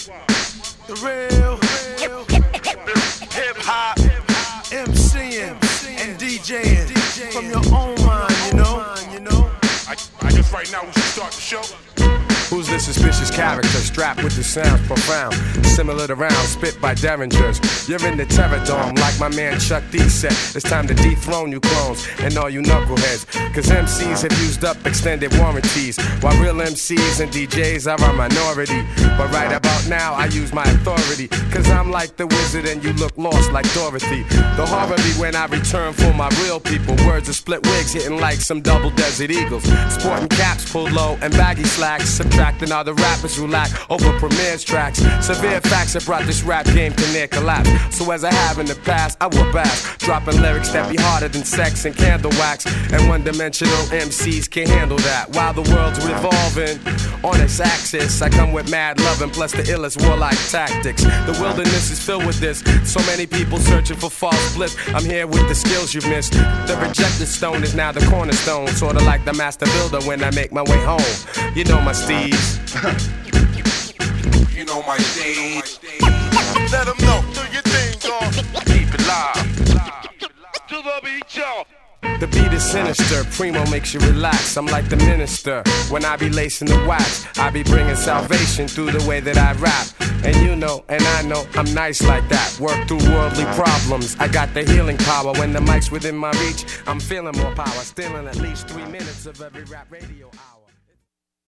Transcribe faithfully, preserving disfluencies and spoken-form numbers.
The real, real hip hop, MCing and DJing from your own mind, you know. I, I guess right now we should start the show. Who's this suspicious character strapped with the sounds profound, similar to rounds spit by derringers? You're in the terror dome like my man Chuck D said. It's time to dethrone you clones and all you knuckleheads, cause M Cs have used up extended warranties, while real M Cs and D Js are a minority. But right about now I use my authority, cause I'm like the wizard and you look lost like Dorothy. The horror be when I return for my real people. Words of split wigs hitting like some double desert eagles, sporting caps pulled low and baggy slacks, subtracting all the rappers who lack over Premier's tracks. Severe facts have brought this rap game to near collapse. So as I have in the past, I will bash, dropping lyrics that be harder than sex and candle wax. And one-dimensional M Cs can't handle that. While the world's revolving on its axis, I come with mad loving plus the illest warlike tactics. The wilderness is filled with this, so many people searching for false bliss. I'm here with the skills you've missed. The rejected stone is now the cornerstone, sorta like the master builder when I make my way home. You know my steeds. You know my stage. Let them know, do your thing, dog. Keep it live. To the beat, y'all. The beat is sinister, Primo makes you relax. I'm like the minister, when I be lacing the wax, I be bringing salvation through the way that I rap. And you know, and I know, I'm nice like that. Work through worldly problems, I got the healing power. When the mic's within my reach, I'm feeling more power. Stealing at least three minutes of every rap radio hour.